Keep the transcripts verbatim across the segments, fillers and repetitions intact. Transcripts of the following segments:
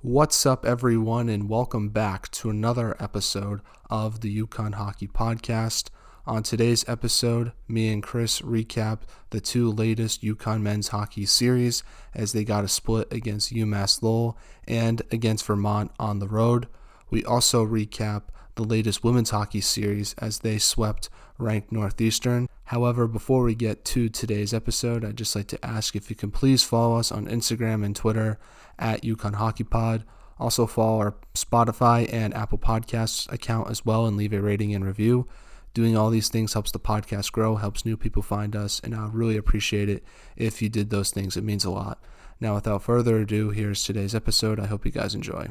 What's up, everyone, and welcome back to another episode of the UConn Hockey Podcast. On today's episode, me and Chris recap the two latest UConn men's hockey series as they got a split against UMass Lowell and against Vermont on the road. We also recap the latest women's hockey series as they swept ranked Northeastern. However, before we get to today's episode, I'd just like to ask if you can please follow us on Instagram and Twitter at UConn Hockey Pod. Also follow our Spotify and Apple Podcasts account as well and leave a rating and review. Doing all these things helps the podcast grow, helps new people find us, and I would really appreciate it if you did those things. It means a lot. Now, without further ado, here's today's episode. I hope you guys enjoy.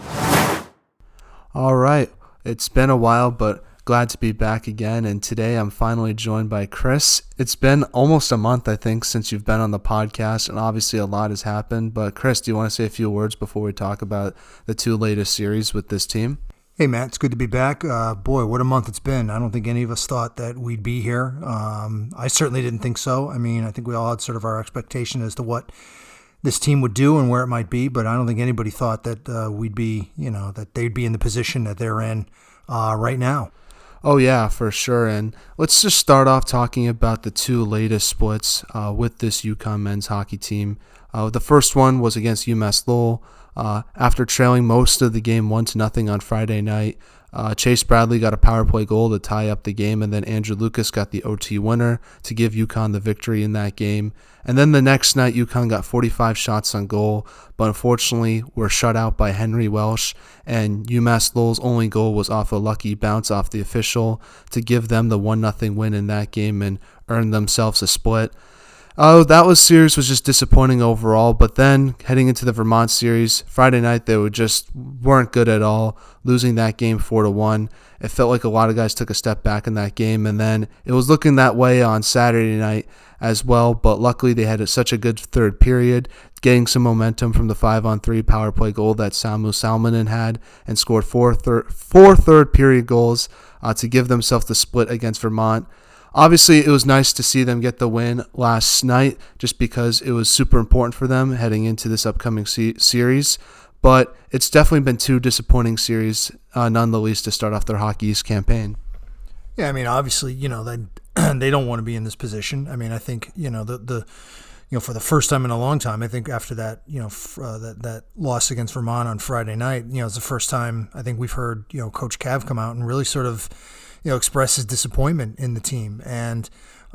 All right, it's been a while, but glad to be back again, and today I'm finally joined by Chris. It's been almost a month, I think, since you've been on the podcast, and obviously a lot has happened, but Chris, do you want to say a few words before we talk about the two latest series with this team? Hey, Matt, it's good to be back. Uh, boy, what a month it's been. I don't think any of us thought that we'd be here. Um, I certainly didn't think so. I mean, I think we all had sort of our expectation as to what this team would do and where it might be, but I don't think anybody thought that uh, we'd be, you know, that they'd be in the position that they're in uh, right now. Oh, yeah, for sure. And let's just start off talking about the two latest splits uh, with this UConn men's hockey team. Uh, the first one was against UMass Lowell. Uh, after trailing most of the game one to nothing on Friday night, uh, Chase Bradley got a power play goal to tie up the game, and then Andrew Lucas got the O T winner to give UConn the victory in that game. And then the next night, UConn got forty-five shots on goal, but unfortunately were shut out by Henry Welsh, and UMass Lowell's only goal was off a lucky bounce off the official to give them the one nothing win in that game and earn themselves a split. Oh, that was series was just disappointing overall, but then heading into the Vermont series, Friday night they were just weren't good at all, losing that game four to one. It felt like a lot of guys took a step back in that game, and then it was looking that way on Saturday night as well, but luckily they had a, such a good third period, getting some momentum from the five on three power play goal that Samu Salmonen had, and scored four, thir- four third period goals uh, to give themselves the split against Vermont. Obviously, it was nice to see them get the win last night just because it was super important for them heading into this upcoming se- series. But it's definitely been two disappointing series, uh, none the least, to start off their Hockey East campaign. Yeah, I mean, obviously, you know, they they don't want to be in this position. I mean, I think, you know, the the you know, for the first time in a long time, I think after that, you know, f- uh, that that loss against Vermont on Friday night, you know, it's the first time I think we've heard, you know, Coach Cav come out and really sort of, you know, express his disappointment in the team. And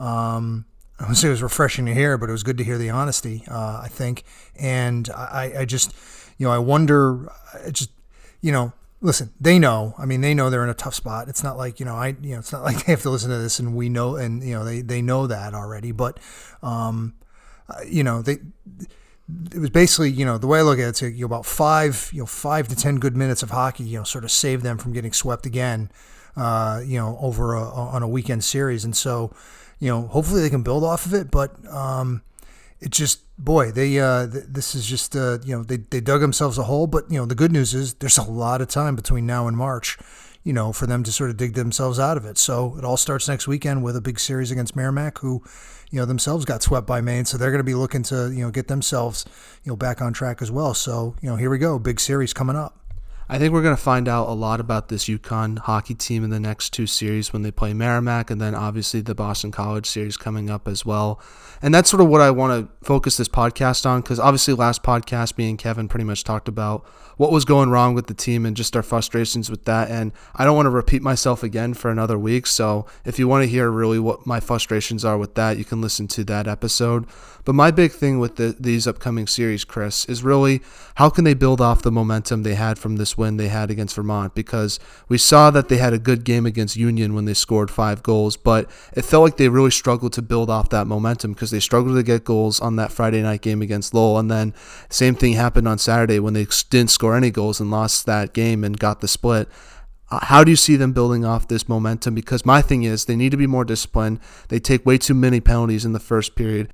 um, I would say it was refreshing to hear, but it was good to hear the honesty, uh, I think. And I, I just, you know, I wonder, I just, you know, listen, they know, I mean, they know they're in a tough spot. It's not like, you know, I, you know, it's not like they have to listen to this and we know, and, you know, they, they know that already, but, um, uh, you know, they, it was basically, you know, the way I look at it, it's you know, about five, you know, five to ten good minutes of hockey, you know, sort of save them from getting swept again. Uh, you know, over a, on a weekend series. And so, you know, hopefully they can build off of it, but um, it just, boy, they, uh, th- this is just, uh, you know, they, they dug themselves a hole, but, you know, the good news is there's a lot of time between now and March, you know, for them to sort of dig themselves out of it. So it all starts next weekend with a big series against Merrimack, who, you know, themselves got swept by Maine. So they're going to be looking to, you know, get themselves, you know, back on track as well. So, you know, here we go. Big series coming up. I think we're going to find out a lot about this UConn hockey team in the next two series when they play Merrimack, and then obviously the Boston College series coming up as well. And that's sort of what I want to focus this podcast on, because obviously last podcast, me and Kevin pretty much talked about what was going wrong with the team and just our frustrations with that. And I don't want to repeat myself again for another week. So if you want to hear really what my frustrations are with that, you can listen to that episode. But my big thing with the, these upcoming series, Chris, is really how can they build off the momentum they had from this win they had against Vermont? Because we saw that they had a good game against Union when they scored five goals, but it felt like they really struggled to build off that momentum because they struggled to get goals on that Friday night game against Lowell. And then same thing happened on Saturday when they didn't score any goals and lost that game and got the split. How do you see them building off this momentum? Because my thing is they need to be more disciplined. They take way too many penalties in the first period.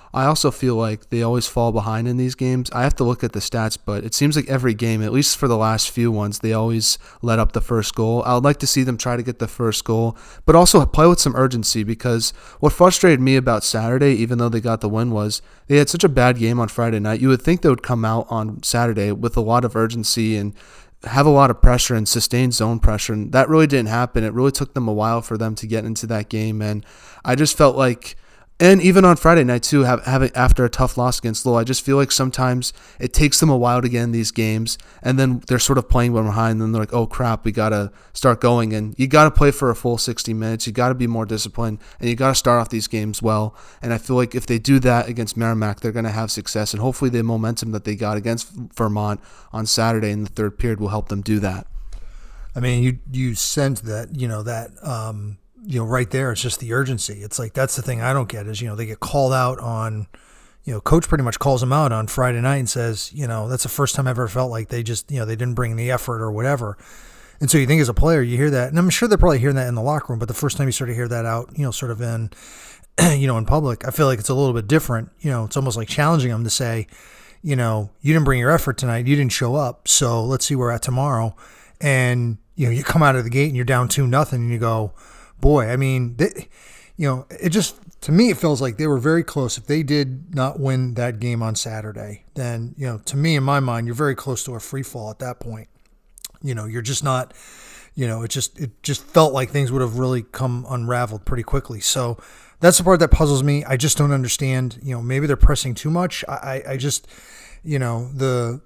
I also feel like they always fall behind in these games. I have to look at the stats, but it seems like every game, at least for the last few ones, they always let up the first goal. I would like to see them try to get the first goal, but also play with some urgency, because what frustrated me about Saturday, even though they got the win, was they had such a bad game on Friday night. You would think they would come out on Saturday with a lot of urgency and have a lot of pressure and sustained zone pressure, and that really didn't happen. It really took them a while for them to get into that game, and I just felt like, and even on Friday night too, have, having after a tough loss against Lowell, I just feel like sometimes it takes them a while to get in these games, and then they're sort of playing behind, and then they're like, oh crap, we got to start going, and you got to play for a full sixty minutes, you got to be more disciplined, and you got to start off these games well, and I feel like if they do that against Merrimack, they're going to have success, and hopefully the momentum that they got against Vermont on Saturday in the third period will help them do that. I mean, you you sense that, you know, that um you know, right there, it's just the urgency. It's like, that's the thing I don't get is, you know, they get called out on, you know, coach pretty much calls them out on Friday night and says, you know, that's the first time I ever felt like they just, you know, they didn't bring the effort or whatever. And so you think as a player, you hear that, and I'm sure they're probably hearing that in the locker room, but the first time you sort of hear that out, you know, sort of in, you know, in public, I feel like it's a little bit different. You know, it's almost like challenging them to say, you know, you didn't bring your effort tonight, you didn't show up, so let's see where we're at tomorrow. And, you know, you come out of the gate and you're down two nothing, and you go, boy, I mean, they, you know, it just, to me, it feels like they were very close. If they did not win that game on Saturday, then, you know, to me, in my mind, you're very close to a free fall at that point. You know, you're just not, you know, it just, it just felt like things would have really come unraveled pretty quickly. So that's the part that puzzles me. I just don't understand, you know, maybe they're pressing too much. I, I, I just, you know, the,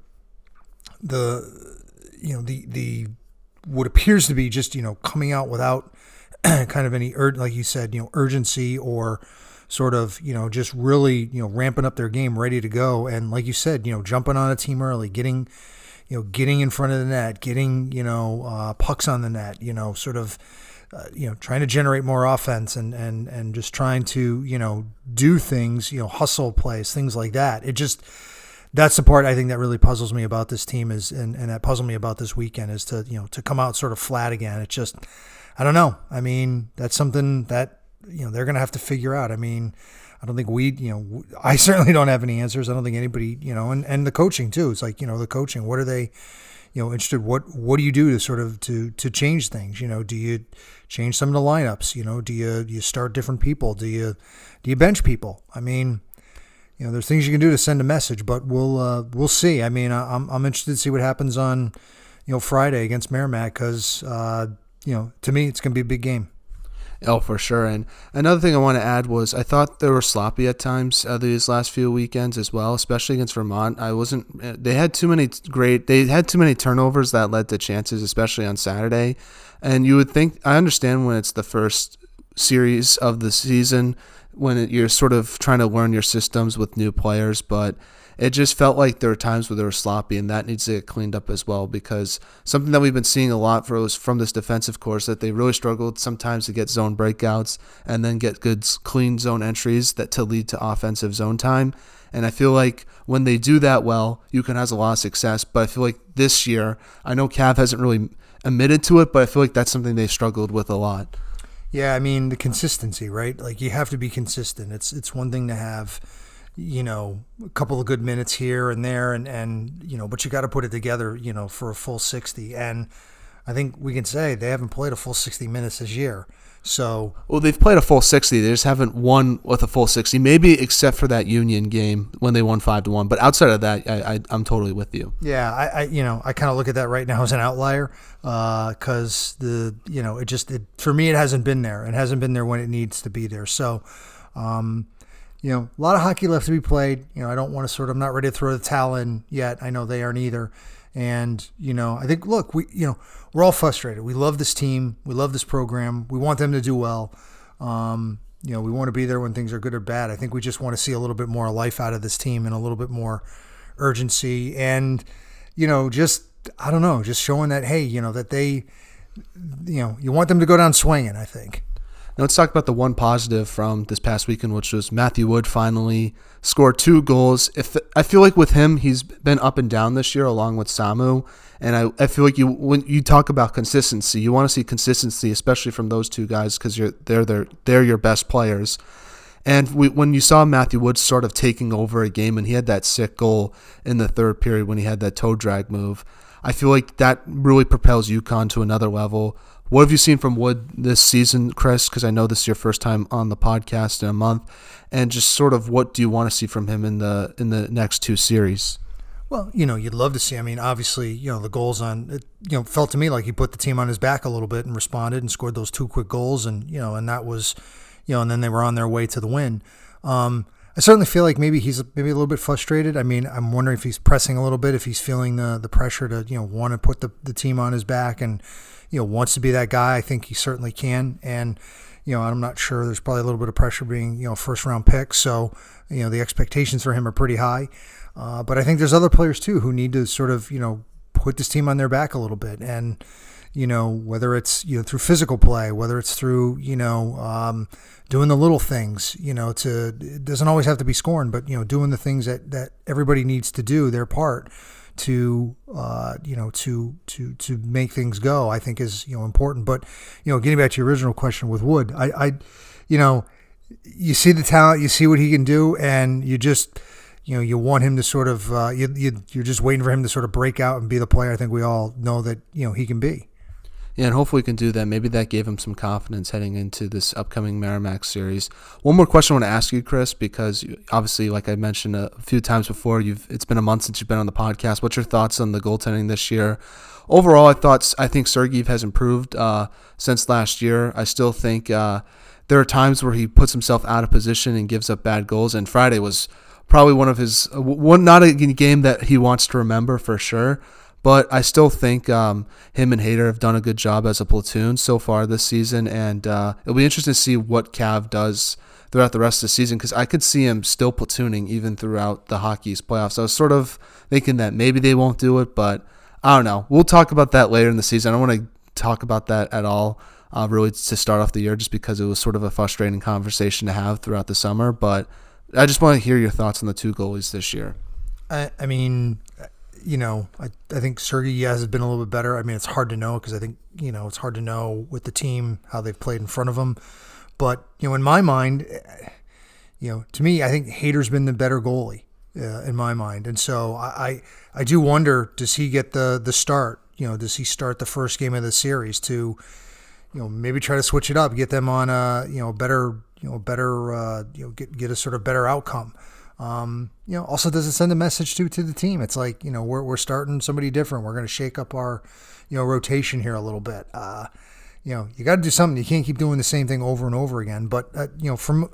the, you know, the, the, what appears to be just, you know, coming out without kind of any, ur- like you said, you know, urgency or sort of, you know, just really, you know, ramping up their game, ready to go. And like you said, you know, jumping on a team early, getting, you know, getting in front of the net, getting, you know, uh, pucks on the net, you know, sort of, uh, you know, trying to generate more offense and, and, and just trying to, you know, do things, you know, hustle plays, things like that. It just, that's the part I think that really puzzles me about this team is, and, and that puzzled me about this weekend is to, you know, to come out sort of flat again. It's just, I don't know. I mean, that's something that, you know, they're going to have to figure out. I mean, I don't think we, you know, I certainly don't have any answers. I don't think anybody, you know, and, and the coaching too. It's like, you know, the coaching, what are they, you know, interested? What, what do you do to sort of, to, to change things? You know, do you change some of the lineups? You know, do you, do you start different people? Do you, do you bench people? I mean, you know, there's things you can do to send a message, but we'll, uh, we'll see. I mean, I'm, I'm interested to see what happens on, you know, Friday against Merrimack because, uh, you know, to me, it's going to be a big game. Oh, for sure. And another thing I want to add was I thought they were sloppy at times uh, these last few weekends as well, especially against Vermont. I wasn't. They had too many great. They had too many turnovers that led to chances, especially on Saturday. And you would think, I understand when it's the first series of the season, when it, you're sort of trying to learn your systems with new players, but it just felt like there were times where they were sloppy, and that needs to get cleaned up as well, because something that we've been seeing a lot for, from this defensive course, that they really struggled sometimes to get zone breakouts and then get good clean zone entries that to lead to offensive zone time. And I feel like when they do that well, UConn has a lot of success. But I feel like this year, I know Cav hasn't really admitted to it, but I feel like that's something they struggled with a lot. Yeah, I mean, the consistency, right? Like, you have to be consistent. It's it's one thing to have, you know, a couple of good minutes here and there, and, and you know, but you got to put it together, you know, for a full sixty. And I think we can say they haven't played a full sixty minutes this year. So, well, they've played a full sixty. They just haven't won with a full sixty, maybe except for that Union game when they won five to one. But outside of that, I, I, I'm totally with you. Yeah, I, I you know, I kind of look at that right now as an outlier because uh, the, you know, it just, it, for me, it hasn't been there. It hasn't been there when it needs to be there. So, um, you know, a lot of hockey left to be played. You know, I don't want to sort of, I'm not ready to throw the towel in yet. I know they aren't either. And, you know, I think, look, we, you know, we're all frustrated. We love this team. We love this program. We want them to do well. Um, you know, we want to be there when things are good or bad. I think we just want to see a little bit more life out of this team and a little bit more urgency. And, you know, just, I don't know, just showing that, hey, you know, that they, you know, you want them to go down swinging, I think. Now let's talk about the one positive from this past weekend, which was Matthew Wood finally scored two goals. If I feel like with him, he's been up and down this year along with Samu. And I, I feel like you when you talk about consistency, you want to see consistency, especially from those two guys because you're they're they're they're your best players. And we, when you saw Matthew Woods sort of taking over a game, and he had that sick goal in the third period when he had that toe drag move, I feel like that really propels UConn to another level. What have you seen from Wood this season, Chris? Because I know this is your first time on the podcast in a month, and just sort of what do you want to see from him in the in the next two series? Well, you know, you'd love to see. I mean, obviously, you know, the goals on it, you know, felt to me like he put the team on his back a little bit and responded and scored those two quick goals, and you know, and that was, you know, and then they were on their way to the win. Um, I certainly feel like maybe he's maybe a little bit frustrated. I mean, I'm wondering if he's pressing a little bit, if he's feeling the the pressure to, you know, want to put the, the team on his back and, you know, wants to be that guy. I think he certainly can. And, you know, I'm not sure. There's probably a little bit of pressure being, you know, first round pick. So, you know, the expectations for him are pretty high. Uh, but I think there's other players too who need to sort of, you know, put this team on their back a little bit. And, you know, whether it's, you know, through physical play, whether it's through, you know, um, doing the little things, you know, to, it doesn't always have to be scoring, but, you know, doing the things that, that everybody needs to do their part to, uh, you know, to, to, to make things go, I think is, you know, important. But, you know, getting back to your original question with Wood, I, I, you know, you see the talent, you see what he can do, and you just, you know, you want him to sort of, uh, you, you, you're just waiting for him to sort of break out and be the player I think we all know that, you know, he can be. Yeah, and hopefully we can do that. Maybe that gave him some confidence heading into this upcoming Merrimack series. One more question I want to ask you, Chris, because obviously, like I mentioned a few times before, you've it's been a month since you've been on the podcast. What's your thoughts on the goaltending this year? Overall, I thought I think Sergeyev has improved uh, since last year. I still think uh, there are times where he puts himself out of position and gives up bad goals, and Friday was probably one of his one not a game that he wants to remember for sure. But I still think um, him and Hader have done a good job as a platoon so far this season, and uh, it'll be interesting to see what Cav does throughout the rest of the season, because I could see him still platooning even throughout the Hockey's playoffs. I was sort of thinking that maybe they won't do it, but I don't know. We'll talk about that later in the season. I don't want to talk about that at all, uh, really, to start off the year, just because it was sort of a frustrating conversation to have throughout the summer. But I just want to hear your thoughts on the two goalies this year. I, I mean... You know, I, I think Sergey, yes, has been a little bit better. I mean, it's hard to know because I think, you know, it's hard to know with the team how they've played in front of them. But, you know, in my mind, you know, to me, I think Hader's been the better goalie uh, in my mind. And so I, I, I do wonder, does he get the, the start? You know, does he start the first game of the series to, you know, maybe try to switch it up, get them on a, you know, better, you know, better, uh, you know, get, get a sort of better outcome. Um, you know, also does it send a message to to the team? It's like, you know, we're we're starting somebody different. We're going to shake up our, you know, rotation here a little bit. Uh, you know, you got to do something. You can't keep doing the same thing over and over again. But uh, you know, from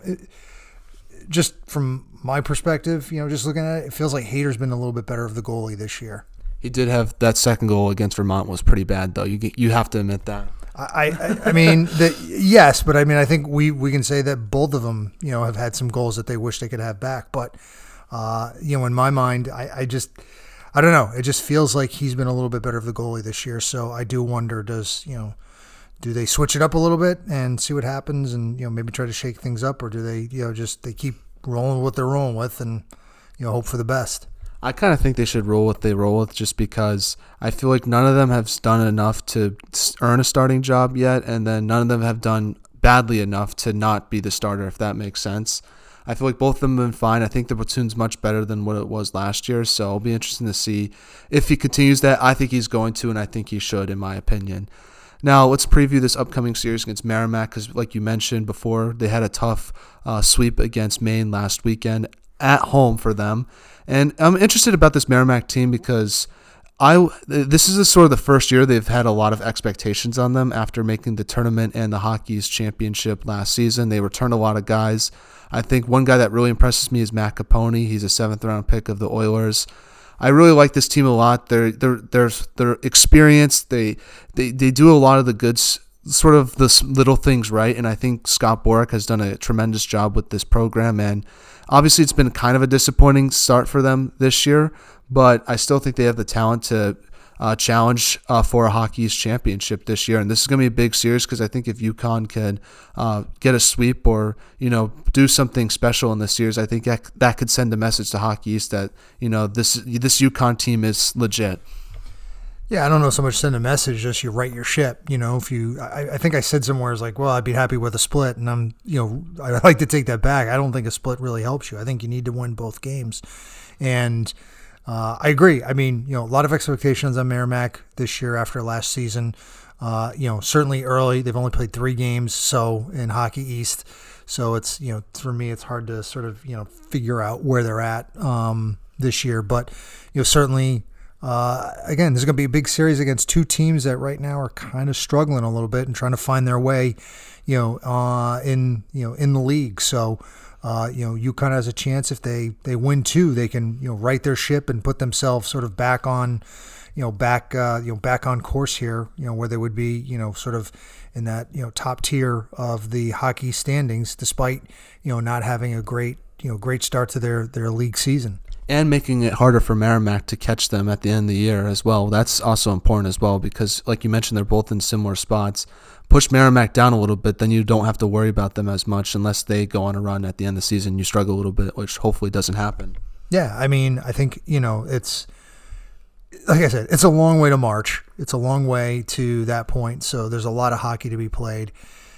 just from my perspective, you know, just looking at it, it feels like Hader's been a little bit better of the goalie this year. He did have that second goal against Vermont was pretty bad, though. You you have to admit that. I, I, I mean, the, yes, but I mean, I think we, we can say that both of them, you know, have had some goals that they wish they could have back. But, uh, you know, in my mind, I, I just, I don't know. It just feels like he's been a little bit better of the goalie this year. So I do wonder, does, you know, do they switch it up a little bit and see what happens and, you know, maybe try to shake things up, or do they, you know, just, they keep rolling with what they're rolling with and, you know, hope for the best? I kind of think they should roll what they roll with, just because I feel like none of them have done enough to earn a starting job yet, and then none of them have done badly enough to not be the starter, if that makes sense. I feel like both of them have been fine. I think the platoon's much better than what it was last year, so it'll be interesting to see if he continues that. I think he's going to, and I think he should, in my opinion. Now, let's preview this upcoming series against Merrimack, because like you mentioned before, they had a tough uh, sweep against Maine last weekend at home for them. And I'm interested about this Merrimack team because I this is a sort of the first year they've had a lot of expectations on them after making the tournament and the Hockey's championship last season. They returned a lot of guys. I think one guy that really impresses me is Matt Capone. He's a seventh round pick of the Oilers. I really like this team a lot. They're they're they're they're experienced. They they they do a lot of the good sort of the little things right, and I think Scott Borick has done a tremendous job with this program. And obviously, it's been kind of a disappointing start for them this year, but I still think they have the talent to uh, challenge uh, for a Hockey's championship this year. And this is going to be a big series because I think if UConn can uh, get a sweep or, you know, do something special in this series, I think that, that could send a message to Hockey East that, you know, this this UConn team is legit. Yeah, I don't know so much send a message, just you right your ship. You know, if you, I, I think I said somewhere, it's like, well, I'd be happy with a split. And I'm, you know, I'd like to take that back. I don't think a split really helps you. I think you need to win both games. And uh, I agree. I mean, you know, a lot of expectations on Merrimack this year after last season. Uh, you know, certainly early. They've only played three games, so in Hockey East. So it's, you know, for me, it's hard to sort of, you know, figure out where they're at um, this year. But, you know, certainly, uh, again, this is going to be a big series against two teams that right now are kind of struggling a little bit and trying to find their way, you know, uh, in, you know, in the league. So, uh, you know, UConn has a chance if they, they win two, they can, you know, right their ship and put themselves sort of back on, you know, back, uh, you know, back on course here, you know, where they would be, you know, sort of in that, you know, top tier of the hockey standings, despite, you know, not having a great, you know, great start to their, their league season. And making it harder for Merrimack to catch them at the end of the year as well. That's also important as well because, like you mentioned, they're both in similar spots. Push Merrimack down a little bit, then you don't have to worry about them as much unless they go on a run at the end of the season. You struggle a little bit, which hopefully doesn't happen. Yeah, I mean, I think, you know, it's, like I said, it's a long way to march. It's a long way to that point. So there's a lot of hockey to be played.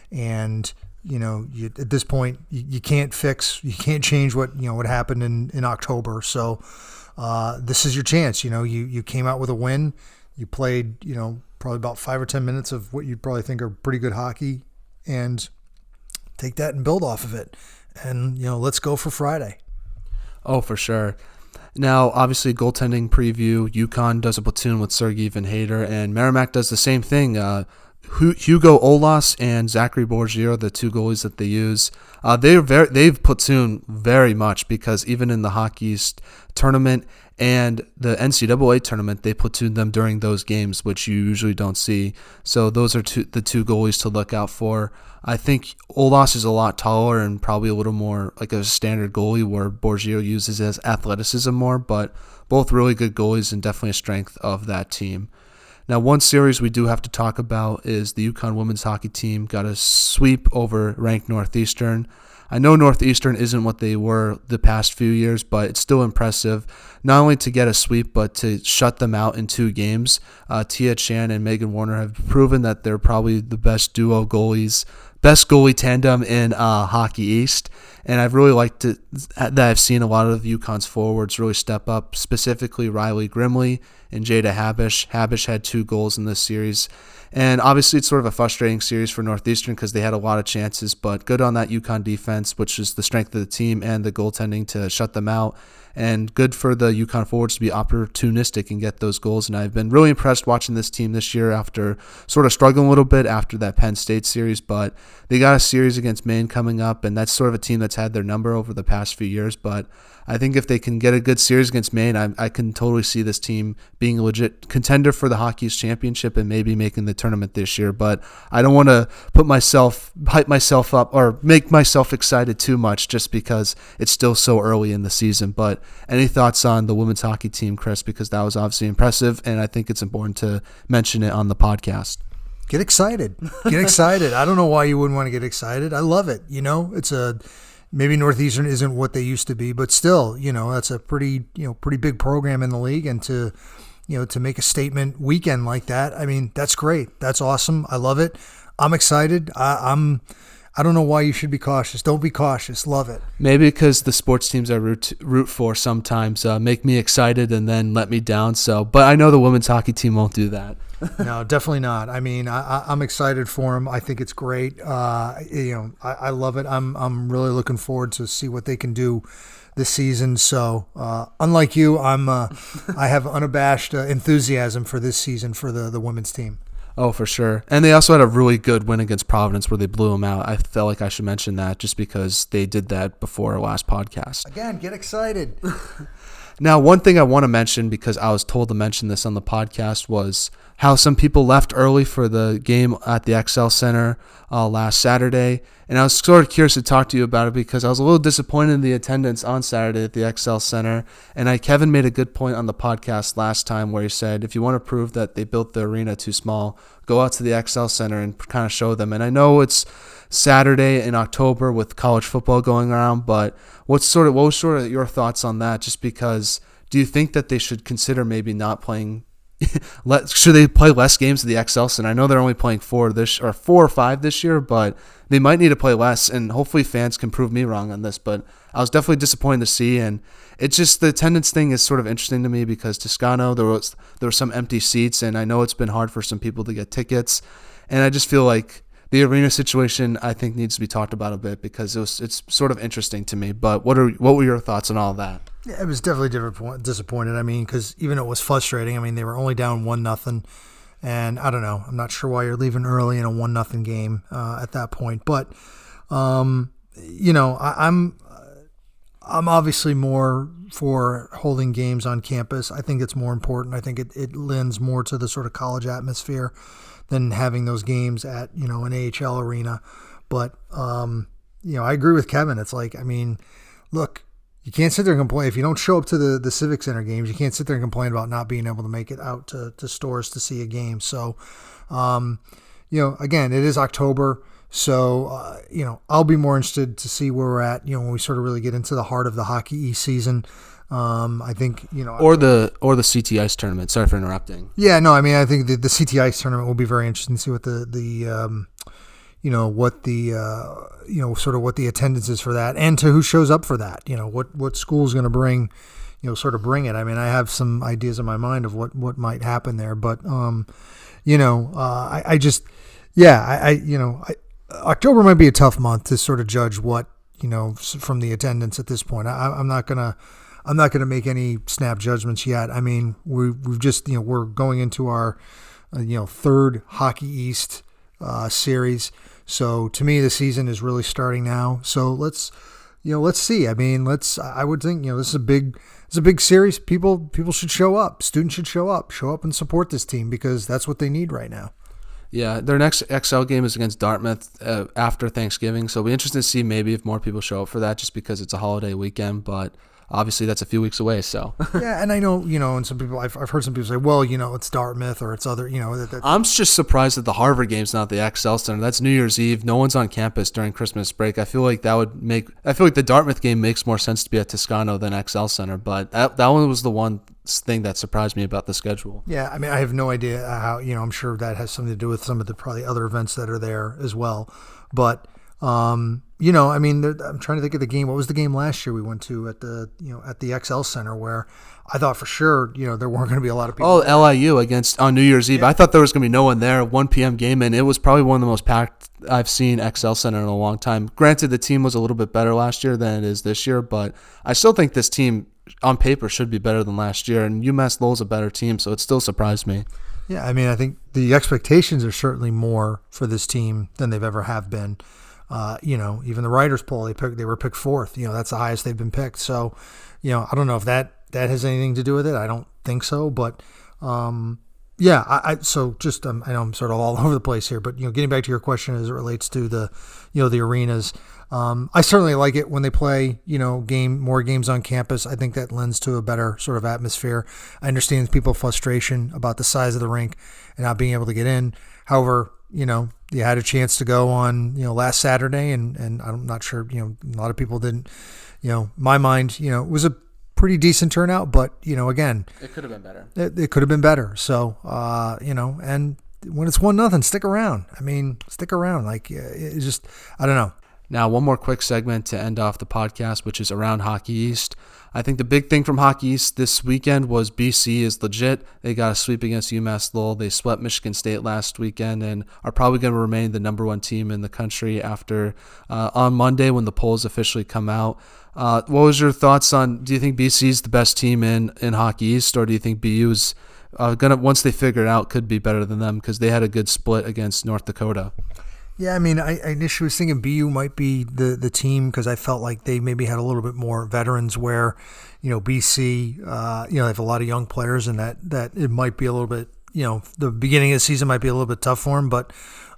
And, you know, you, at this point, you, you can't fix, you can't change what, you know, what happened in, in October. So uh, this is your chance. You know, you, you came out with a win. You played, you know, probably about five or ten minutes of what you'd probably think are pretty good hockey. And take that and build off of it. And, you know, let's go for Friday. Oh, for sure. Now, obviously, goaltending preview, UConn does a platoon with Sergei Van Hader, and Merrimack does the same thing. Uh, Hugo Olas and Zachary Borgier are the two goalies that they use. Uh, they're very, they've platooned very much because even in the Hockey East tournament and the N C double A tournament, they platoon them during those games, which you usually don't see. So those are two, the two goalies to look out for. I think Olas is a lot taller and probably a little more like a standard goalie where Borgier uses his athleticism more, but both really good goalies and definitely a strength of that team. Now, one series we do have to talk about is the UConn women's hockey team got a sweep over ranked Northeastern. I know Northeastern isn't what they were the past few years, but it's still impressive, not only to get a sweep, but to shut them out in two games. Uh, Tia Chan and Megan Warner have proven that they're probably the best duo goalies, best goalie tandem in uh, Hockey East. And I've really liked it, that I've seen a lot of UConn's forwards really step up, specifically Riley Grimley and Jada Habish. Habish had two goals in this series. And obviously it's sort of a frustrating series for Northeastern because they had a lot of chances, but good on that UConn defense, which is the strength of the team, and the goaltending to shut them out. And good for the UConn forwards to be opportunistic and get those goals. And I've been really impressed watching this team this year after sort of struggling a little bit after that Penn State series. But they got a series against Maine coming up, and that's sort of a team that's had their number over the past few years. But I think if they can get a good series against Maine, I, I can totally see this team being a legit contender for the Hockey East Championship and maybe making the tournament this year. But I don't want to put myself, hype myself up or make myself excited too much just because it's still so early in the season. But any thoughts on the women's hockey team, Chris? Because that was obviously impressive, and I think it's important to mention it on the podcast. Get excited. Get excited. I don't know why you wouldn't want to get excited. I love it. You know, it's a maybe Northeastern isn't what they used to be, but still, you know, that's a pretty, you know, pretty big program in the league, and to, you know, to make a statement weekend like that, I mean, that's great. That's awesome. I love it. I'm excited. I, I'm. I don't know why you should be cautious. Don't be cautious. Love it. Maybe because the sports teams I root root for sometimes uh, make me excited and then let me down. So, but I know the women's hockey team won't do that. No, definitely not. I mean, I, I'm excited for them. I think it's great. Uh, you know, I, I love it. I'm I'm really looking forward to see what they can do this season. So, uh, unlike you, I'm uh, I have unabashed uh, enthusiasm for this season for the the women's team. Oh, for sure. And they also had a really good win against Providence where they blew them out. I felt like I should mention that just because they did that before our last podcast. Again, get excited. Now, one thing I want to mention, because I was told to mention this on the podcast, was how some people left early for the game at the X L Center uh, last Saturday. And I was sort of curious to talk to you about it because I was a little disappointed in the attendance on Saturday at the X L Center. And I, Kevin made a good point on the podcast last time where he said, if you want to prove that they built the arena too small, go out to the X L Center and kind of show them. And I know it's Saturday in October with college football going around, but what's sort of what was sort of your thoughts on that? Just because, do you think that they should consider maybe not playing let, should they play less games at the X L Center? I know they're only playing four this or four or five this year, but they might need to play less. And hopefully fans can prove me wrong on this. But I was definitely disappointed to see, and it's just the attendance thing is sort of interesting to me because Toscano there was there were some empty seats, and I know it's been hard for some people to get tickets, and I just feel like the arena situation I think needs to be talked about a bit because it was it's sort of interesting to me. But what are what were your thoughts on all that? Yeah, it was definitely disappointed. I mean, because even it was frustrating. I mean, they were only down one nothing, and I don't know. I'm not sure why you're leaving early in a one nothing game uh, at that point. But um, you know, I, I'm I'm obviously more for holding games on campus. I think it's more important. I think it, it lends more to the sort of college atmosphere than having those games at you know an A H L arena. But um, you know, I agree with Kevin. It's like, I mean, look. You can't sit there and complain. If you don't show up to the, the Civic Center games, you can't sit there and complain about not being able to make it out to, to stores to see a game. So, um, you know, again, it is October. So, uh, you know, I'll be more interested to see where we're at, you know, when we sort of really get into the heart of the Hockey East season. Um, I think, you know. Or the or the C T Ice tournament. Sorry for interrupting. Yeah, no, I mean, I think the, the C T Ice tournament will be very interesting to see what the, the um, you know, what the, uh, you know, sort of what the attendance is for that and to who shows up for that, you know, what, what school's going to bring, you know, sort of bring it. I mean, I have some ideas in my mind of what, what might happen there, but, um, you know, uh, I, I just, yeah, I, I you know, I, October might be a tough month to sort of judge what, you know, from the attendance at this point. I, I'm not going to, I'm not going to make any snap judgments yet. I mean, we, we've just, you know, we're going into our, uh, you know, third Hockey East uh, series. So to me, the season is really starting now. So let's, you know, let's see. I mean, let's. I would think, you know, this is a big, it's a big series. People, people should show up. Students should show up, show up and support this team because that's what they need right now. Yeah, their next X L game is against Dartmouth uh, after Thanksgiving. So it'll be interesting to see maybe if more people show up for that, just because it's a holiday weekend. But obviously, that's a few weeks away. So yeah, and I know, you know, and some people, I've, I've heard some people say, well, you know, it's Dartmouth or it's other, you know. That, that, I'm just surprised that the Harvard game's not the X L Center. That's New Year's Eve. No one's on campus during Christmas break. I feel like that would make. I feel like the Dartmouth game makes more sense to be at Toscano than X L Center. But that that one was the one thing that surprised me about the schedule. Yeah, I mean, I have no idea how. You know, I'm sure that has something to do with some of the probably other events that are there as well. But um, you know, I mean, I'm trying to think of the game. What was the game last year we went to at the you know at the X L Center where I thought for sure you know there weren't going to be a lot of people. Oh, L I U against on New Year's Eve. Yeah. I thought there was going to be no one there. one p.m. game, and it was probably one of the most packed I've seen X L Center in a long time. Granted, the team was a little bit better last year than it is this year, but I still think this team on paper should be better than last year, and UMass Lowell's a better team, so it still surprised me. Yeah, I mean, I think the expectations are certainly more for this team than they've ever have been. Uh, you know, even the writers' poll, they picked, they were picked fourth. You know, that's the highest they've been picked. So, you know, I don't know if that, that has anything to do with it. I don't think so. But, um, yeah, I, I so just um, I know I'm sort of all over the place here. But, you know, getting back to your question as it relates to the, you know, the arenas, um, I certainly like it when they play, you know, game more games on campus. I think that lends to a better sort of atmosphere. I understand people's frustration about the size of the rink and not being able to get in. However, you know, you had a chance to go on, you know, last Saturday, and, and I'm not sure, you know, a lot of people didn't, you know, my mind, you know, it was a pretty decent turnout, but, you know, again, it could have been better. It, it could have been better. So, uh, you know, and when it's one nothing, stick around. I mean, stick around. Like, it's just, I don't know. Now, one more quick segment to end off the podcast, which is around Hockey East. I think the big thing from Hockey East this weekend was B C is legit. They got a sweep against UMass Lowell. They swept Michigan State last weekend and are probably going to remain the number one team in the country after uh, on Monday when the polls officially come out. Uh, what was your thoughts on, do you think B C is the best team in, in Hockey East, or do you think B U is uh, going to, once they figure it out, could be better than them because they had a good split against North Dakota? Yeah, I mean, I, I initially was thinking B U might be the, the team because I felt like they maybe had a little bit more veterans where, you know, B C, uh, you know, they have a lot of young players and that, that it might be a little bit, you know, the beginning of the season might be a little bit tough for them, but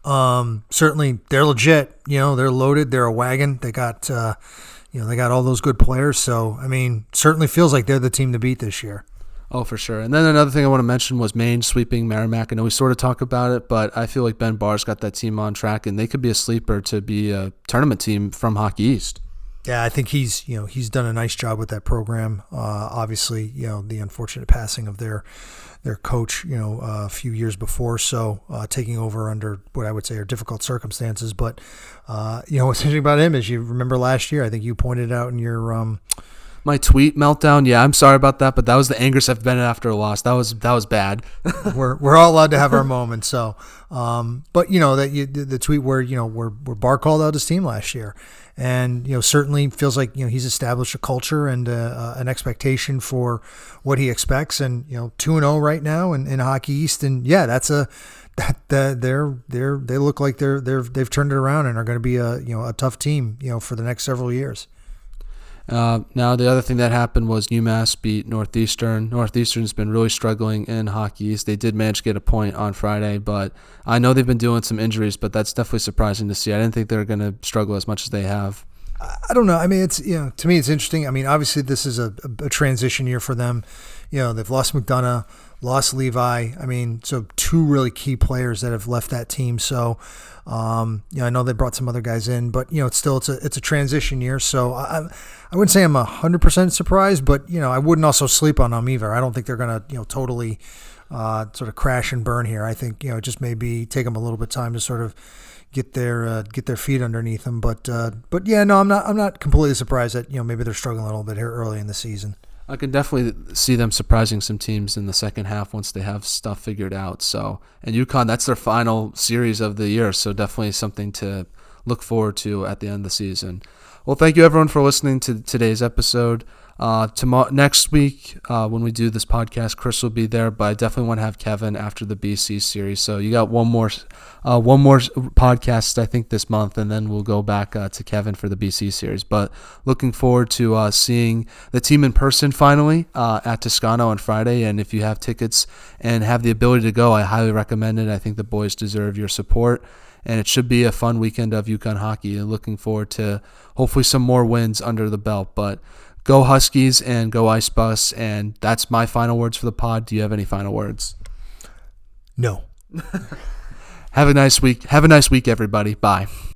um, certainly they're legit. You know, they're loaded. They're a wagon. They got, uh, you know, they got all those good players. So, I mean, certainly feels like they're the team to beat this year. Oh, for sure. And then another thing I want to mention was Maine sweeping Merrimack. I know we sort of talk about it, but I feel like Ben Barr's got that team on track, and they could be a sleeper to be a tournament team from Hockey East. Yeah, I think he's you know he's done a nice job with that program. Uh, obviously, you know the unfortunate passing of their their coach, you know, uh, a few years before, so uh, taking over under what I would say are difficult circumstances. But uh, you know what's interesting about him is you remember last year. I think you pointed out in your um, my tweet meltdown. Yeah, I'm sorry about that, but that was the angriest I've been after a loss. That was that was bad. we're we're all allowed to have our moments. So, um, but you know that you, the, the tweet where you know where where Barr called out his team last year, and you know certainly feels like you know he's established a culture and uh, an expectation for what he expects, and you know two and zero right now in, in Hockey East, and yeah, that's a that the, they're they're they look like they're they're they've turned it around and are going to be a you know a tough team you know for the next several years. Uh, now, the other thing that happened was UMass beat Northeastern. Northeastern's been really struggling in Hockey East. They did manage to get a point on Friday, but I know they've been doing some injuries, but that's definitely surprising to see. I didn't think they were going to struggle as much as they have. I don't know. I mean, it's, you know, to me, it's interesting. I mean, obviously, this is a, a transition year for them. You know, they've lost McDonough, lost Levi. I mean, so two really key players that have left that team. So, um, you know, I know they brought some other guys in, but you know, it's still it's a it's a transition year. So I I wouldn't say I'm a hundred percent surprised, but you know, I wouldn't also sleep on them either. I don't think they're gonna you know totally uh, sort of crash and burn here. I think you know, it just maybe take them a little bit of time to sort of get their uh, get their feet underneath them. But uh, but yeah, no, I'm not I'm not completely surprised that you know maybe they're struggling a little bit here early in the season. I can definitely see them surprising some teams in the second half once they have stuff figured out. So, and UConn, that's their final series of the year, so definitely something to look forward to at the end of the season. Well, thank you everyone for listening to today's episode. Uh, tomorrow, next week, uh, when we do this podcast, Chris will be there, but I definitely want to have Kevin after the B C series. So you got one more, uh, one more podcast, I think, this month, and then we'll go back uh, to Kevin for the B C series. But looking forward to uh, seeing the team in person finally uh, at Toscano on Friday. And if you have tickets and have the ability to go, I highly recommend it. I think the boys deserve your support. And it should be a fun weekend of UConn hockey. Looking forward to hopefully some more wins under the belt. But go Huskies and go Ice Bus. And that's my final words for the pod. Do you have any final words? No. Have a nice week. Have a nice week, everybody. Bye.